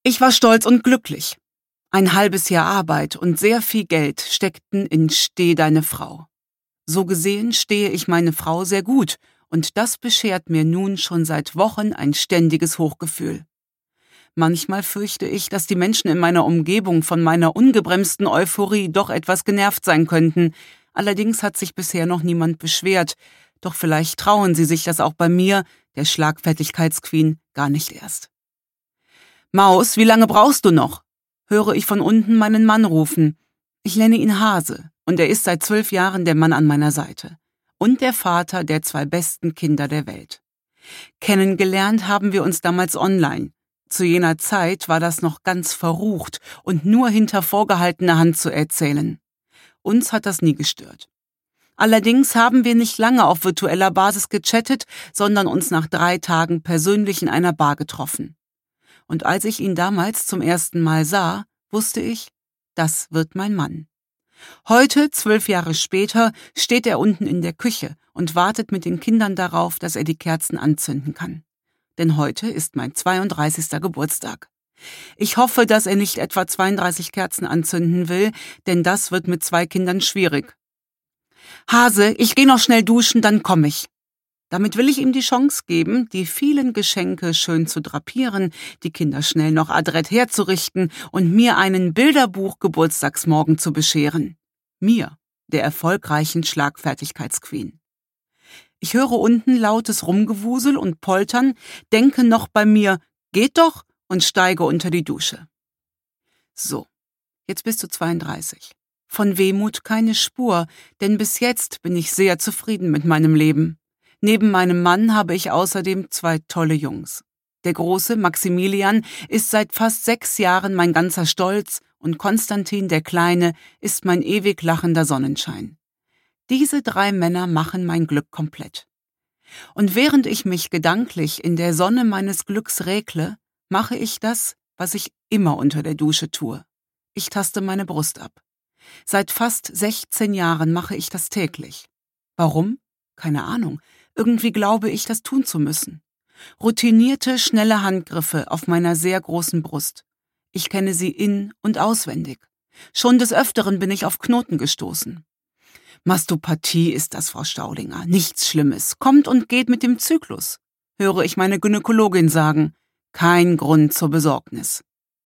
Ich war stolz und glücklich. Ein halbes Jahr Arbeit und sehr viel Geld steckten in Steh deine Frau. So gesehen stehe ich meine Frau sehr gut, und das beschert mir nun schon seit Wochen ein ständiges Hochgefühl. Manchmal fürchte ich, dass die Menschen in meiner Umgebung von meiner ungebremsten Euphorie doch etwas genervt sein könnten. Allerdings hat sich bisher noch niemand beschwert, doch vielleicht trauen sie sich das auch bei mir, der Schlagfertigkeitsqueen, gar nicht erst. »Maus, wie lange brauchst du noch?« höre ich von unten meinen Mann rufen. Ich nenne ihn Hase, und er ist seit 12 Jahren der Mann an meiner Seite und der Vater der 2 besten Kinder der Welt. Kennengelernt haben wir uns damals online. Zu jener Zeit war das noch ganz verrucht und nur hinter vorgehaltener Hand zu erzählen. Uns hat das nie gestört. Allerdings haben wir nicht lange auf virtueller Basis gechattet, sondern uns nach 3 Tagen persönlich in einer Bar getroffen. Und als ich ihn damals zum ersten Mal sah, wusste ich, das wird mein Mann. Heute, 12 Jahre später, steht er unten in der Küche und wartet mit den Kindern darauf, dass er die Kerzen anzünden kann. Denn heute ist mein 32. Geburtstag. Ich hoffe, dass er nicht etwa 32 Kerzen anzünden will, denn das wird mit 2 Kindern schwierig. »Hase, ich geh noch schnell duschen, dann komm ich.« Damit will ich ihm die Chance geben, die vielen Geschenke schön zu drapieren, die Kinder schnell noch adrett herzurichten und mir einen Bilderbuch-Geburtstagsmorgen zu bescheren. Mir, der erfolgreichen Schlagfertigkeitsqueen. Ich höre unten lautes Rumgewusel und Poltern, denke noch bei mir, geht doch, und steige unter die Dusche. So, jetzt bist du 32. Von Wehmut keine Spur, denn bis jetzt bin ich sehr zufrieden mit meinem Leben. Neben meinem Mann habe ich außerdem 2 tolle Jungs. Der Große, Maximilian, ist seit fast 6 Jahren mein ganzer Stolz und Konstantin, der Kleine, ist mein ewig lachender Sonnenschein. Diese 3 Männer machen mein Glück komplett. Und während ich mich gedanklich in der Sonne meines Glücks räkle, mache ich das, was ich immer unter der Dusche tue. Ich taste meine Brust ab. Seit fast 16 Jahren mache ich das täglich. Warum? Keine Ahnung. Irgendwie glaube ich, das tun zu müssen. Routinierte, schnelle Handgriffe auf meiner sehr großen Brust. Ich kenne sie in- und auswendig. Schon des Öfteren bin ich auf Knoten gestoßen. Mastopathie ist das, Frau Staudinger. Nichts Schlimmes. Kommt und geht mit dem Zyklus, höre ich meine Gynäkologin sagen. Kein Grund zur Besorgnis.